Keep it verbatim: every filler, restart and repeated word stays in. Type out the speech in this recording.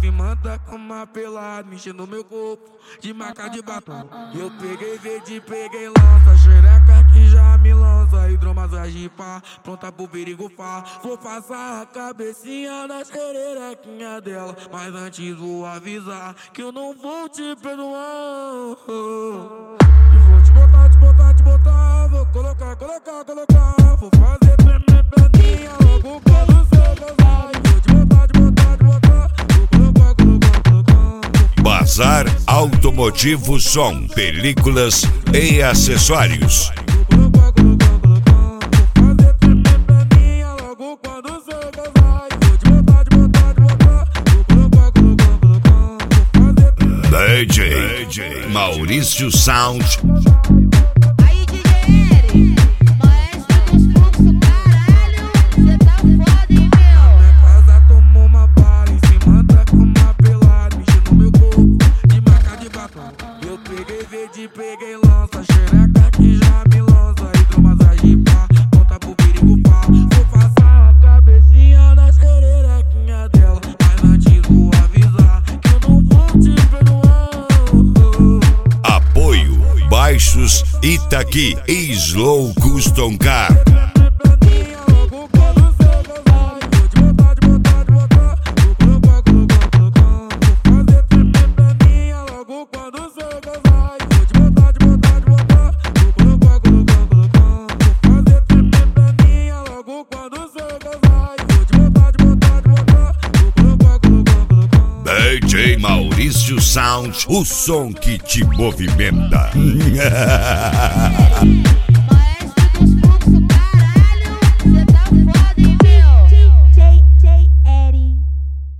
cima da cama pelado, mexendo meu corpo de marca de batom. Eu peguei verde, peguei lança, xereca que já me lança. Hidromassagem pá, pronta pro perigo fá. Vou passar a cabecinha na xerequinha dela, mas antes vou avisar que eu não vou te perdoar. E vou te botar, te botar, te botar. Vou colocar, colocar, colocar. Vou fazer perninha logo quando você gozar. E vou te botar, te botar, te botar. Vou colocar, colocar, colocar. Bazar Automotivo Som, películas e acessórios. D J Maurício Sound. Aí, D J Eric, maestro dos fluxos, caralho, cê tá foda, hein, meu? Minha casa tomou uma bala em cima da cama pelado, mexendo meu corpo de marca de batom. Eu peguei verde, peguei lança, xereca que já me lança. Hidromassagem pá, volta pro perigo pá. Vou passar a cabecinha na xerequinha dela, mas antes vou avisar que eu não vou te perdoar. Apoio Baixos Itaqui e Slow Custom Car. D J Maurício Sound, o som que te movimenta.